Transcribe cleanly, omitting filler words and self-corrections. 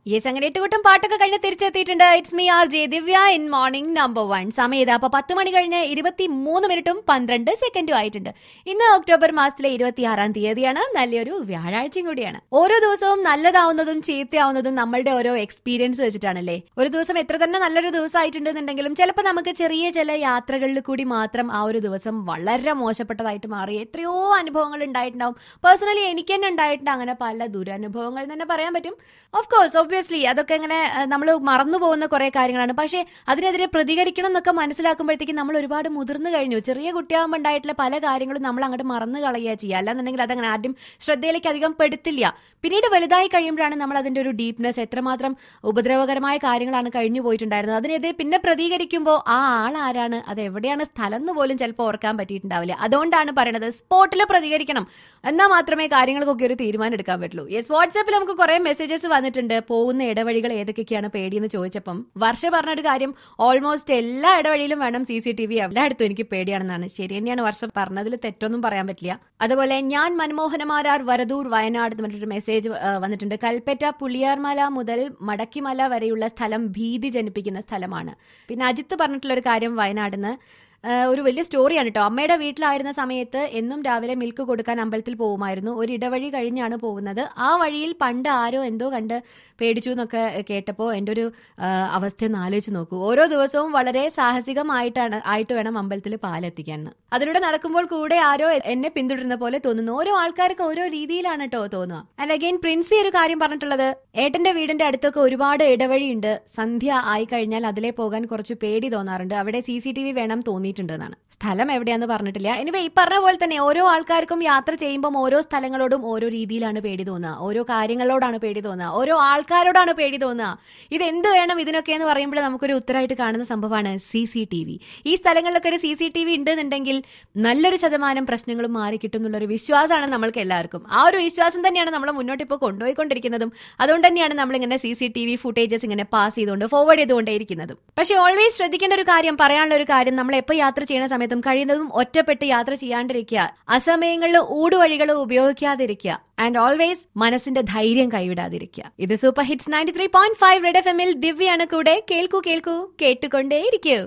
Yes, അങ്ങനെ 8 കൂട്ടം പാട്ടൊക്കെ കഴിഞ്ഞ് തിരിച്ചെത്തിയിട്ടുണ്ട്. It's me R J Divya in morning number 1. സമയം ഇതാ അപ്പൊ 10 മണി കഴിഞ്ഞ് 23 മിനിറ്റും 12 സെക്കൻഡും ആയിട്ടുണ്ട്. ഇന്ന് ഒക്ടോബർ മാസത്തിലെ 26-ാം തീയതിയാണ്. നല്ലൊരു വ്യാഴാഴ്ചയും കൂടിയാണ്. ഓരോ ദിവസവും നല്ലതാവുന്നതും ചീത്തയാവുന്നതും നമ്മളുടെ ഓരോ എക്സ്പീരിയൻസ് വെച്ചിട്ടാണല്ലേ. ഒരു ദിവസം എത്ര തന്നെ നല്ലൊരു ദിവസം ആയിട്ടുണ്ടെന്നുണ്ടെങ്കിലും ചിലപ്പോൾ നമുക്ക് ചെറിയ ചില യാത്രകളിൽ കൂടി മാത്രം ആ ഒരു ദിവസം വളരെ മോശപ്പെട്ടതായിട്ട് മാറി എത്രയോ അനുഭവങ്ങൾ ഉണ്ടായിട്ടുണ്ടാവും. പേഴ്സണലി എനിക്ക് തന്നെ ഉണ്ടായിട്ടുണ്ട് അങ്ങനെ പല ദുരനുഭവങ്ങൾ തന്നെ പറയാൻ പറ്റും. ഓഫ് കോഴ്സ് ഒബ്വിയസ്ലി അതൊക്കെ ഇങ്ങനെ നമ്മൾ മറന്നു പോകുന്ന കുറെ കാര്യങ്ങളാണ്. പക്ഷേ അതിനെതിരെ പ്രതികരിക്കണം എന്നൊക്കെ മനസ്സിലാക്കുമ്പോഴത്തേക്കും നമ്മൾ ഒരുപാട് മുതിർന്നു കഴിഞ്ഞു. ചെറിയ കുട്ടിയാകുമ്പോൾ ഉണ്ടായിട്ടുള്ള പല കാര്യങ്ങളും നമ്മൾ അങ്ങോട്ട് മറന്നു കളയുക ചെയ്യുക. അല്ലാന്നുണ്ടെങ്കിൽ അതങ്ങനെ ആദ്യം ശ്രദ്ധയിലേക്ക് അധികം പെടുത്തില്ല. പിന്നീട് വലുതായി കഴിയുമ്പോഴാണ് നമ്മൾ അതിന്റെ ഒരു ഡീപ്നെസ്, എത്രമാത്രം ഉപദ്രവകരമായ കാര്യങ്ങളാണ് കഴിഞ്ഞു പോയിട്ടുണ്ടായിരുന്നത്, അതിനെതിരെ പിന്നെ പ്രതികരിക്കുമ്പോൾ ആ ആൾ ആരാണ്, അത് എവിടെയാണ് സ്ഥലം എന്ന് പോലും ചിലപ്പോൾ ഓർക്കാൻ പറ്റിയിട്ടുണ്ടാവില്ല. അതുകൊണ്ടാണ് പറയണത് സ്പോട്ടിൽ പ്രതികരിക്കണം, എന്നാൽ മാത്രമേ കാര്യങ്ങൾക്കൊക്കെ ഒരു തീരുമാനം എടുക്കാൻ പറ്റുള്ളൂ. യെസ്, വാട്സാപ്പിൽ നമുക്ക് കുറെ മെസ്സേജസ് വന്നിട്ടുണ്ട്. പോകുന്ന ഇടവഴികൾ ഏതൊക്കെയാണ് പേടിയെന്ന് ചോദിച്ചപ്പം വർഷ പറഞ്ഞൊരു കാര്യം, ഓൾമോസ്റ്റ് എല്ലാ ഇടവഴിയിലും വേണം CCTV, എല്ലായിടത്തും എനിക്ക് പേടിയാണെന്നാണ്. ശരി തന്നെയാണ് വർഷ പറഞ്ഞതിൽ, തെറ്റൊന്നും പറയാൻ പറ്റില്ല. അതുപോലെ ഞാൻ മനമോഹനമാരാർ വരദൂർ വയനാട് എന്ന് പറഞ്ഞിട്ടൊരു മെസ്സേജ് വന്നിട്ടുണ്ട്. കൽപ്പറ്റ പുളിയാർമല മുതൽ മടക്കിമല വരെയുള്ള സ്ഥലം ഭീതി ജനിപ്പിക്കുന്ന സ്ഥലമാണ്. പിന്നെ അജിത്ത് പറഞ്ഞിട്ടുള്ള ഒരു കാര്യം വയനാടിന്ന് ഒരു വലിയ സ്റ്റോറിയാണ് കേട്ടോ. അമ്മയുടെ വീട്ടിലായിരുന്ന സമയത്ത് എന്നും രാവിലെ മിൽക്ക് കൊടുക്കാൻ അമ്പലത്തിൽ പോകുമായിരുന്നു. ഒരു ഇടവഴി കഴിഞ്ഞാണ് പോകുന്നത്. ആ വഴിയിൽ പണ്ട് ആരോ എന്തോ കണ്ട് പേടിച്ചു എന്നൊക്കെ കേട്ടപ്പോൾ എൻ്റെ ഒരു അവസ്ഥയൊന്ന് ആലോചിച്ച് നോക്കൂ. ഓരോ ദിവസവും വളരെ സാഹസികമായിട്ട് വേണം അമ്പലത്തിൽ പാലെത്തിക്കാൻ. അതിലൂടെ നടക്കുമ്പോൾ കൂടെ ആരോ എന്നെ പിന്തുടരുന്ന പോലെ തോന്നുന്നു. ഓരോ ആൾക്കാർക്ക് ഓരോ രീതിയിലാണ് കേട്ടോ തോന്നുക. ആൻഡ് അഗൈൻ പ്രിൻസി ഒരു കാര്യം പറഞ്ഞിട്ടുള്ളത്, ഏട്ടന്റെ വീടിന്റെ അടുത്തൊക്കെ ഒരുപാട് ഇടവഴിയുണ്ട്. സന്ധ്യ ആയി കഴിഞ്ഞാൽ അതിലെ പോകാൻ കുറച്ച് പേടി തോന്നാറുണ്ട്. അവിടെ CCTV വേണം തോന്നിയിട്ടുണ്ടെന്നാണ്. സ്ഥലം എവിടെയാന്ന് പറഞ്ഞിട്ടില്ല. എനിവേ ഈ പറഞ്ഞ പോലെ തന്നെ ഓരോ ആൾക്കാർക്കും യാത്ര ചെയ്യുമ്പോൾ ഓരോ സ്ഥലങ്ങളോടും ഓരോ രീതിയിലാണ് പേടി തോന്നുക, ഓരോ കാര്യങ്ങളോടാണ് പേടി തോന്നുക, ഓരോ ആൾക്കാരോടാണ് പേടി തോന്നുക. ഇതെന്ത് വേണം ഇതിനൊക്കെ എന്ന് പറയുമ്പോൾ നമുക്കൊരു ഉത്തരമായിട്ട് കാണുന്ന സംഭവമാണ് CCTV. ഈ സ്ഥലങ്ങളിലൊക്കെ ഒരു CCTV ഉണ്ടെന്നുണ്ടെങ്കിൽ നല്ലൊരു ശതമാനം പ്രശ്നങ്ങളും മാറിക്കിട്ടും എന്നുള്ളൊരു വിശ്വാസമാണ് നമ്മൾക്ക് എല്ലാവർക്കും. ആ ഒരു വിശ്വാസം തന്നെയാണ് നമ്മൾ മുന്നോട്ട് ഇപ്പോൾ കൊണ്ടുപോയിക്കൊണ്ടിരിക്കുന്നതും. അതുകൊണ്ട് തന്നെയാണ് നമ്മളിങ്ങനെ CCTV ഫുട്ടേജസ് ഇങ്ങനെ പാസ് ചെയ്തുകൊണ്ട് ഫോർവേഡ് ചെയ്തുകൊണ്ടേയിരിക്കുന്നതും. പക്ഷേ ഓൾവേസ് ശ്രദ്ധിക്കേണ്ട ഒരു കാര്യം, പറയാനുള്ള ഒരു കാര്യം, നമ്മൾ എപ്പോൾ യാത്ര ചെയ്യുന്ന സമയത്തും കഴിയുന്നതും ഒറ്റപ്പെട്ട് യാത്ര ചെയ്യാണ്ടിരിക്കുക, അസമയങ്ങളിൽ ഊടുവഴികൾ ഉപയോഗിക്കാതിരിക്കുക, ആൻഡ് ഓൾവേസ് മനസ്സിന്റെ ധൈര്യം കൈവിടാതിരിക്കുക. ഇത് സൂപ്പർ ഹിറ്റ്സ് 93.5 റെഡ് FM-ൽ ദിവ്യയാണ് കൂടെ. കേൾക്കൂ കേട്ടുകൊണ്ടേയിരിക്കൂ.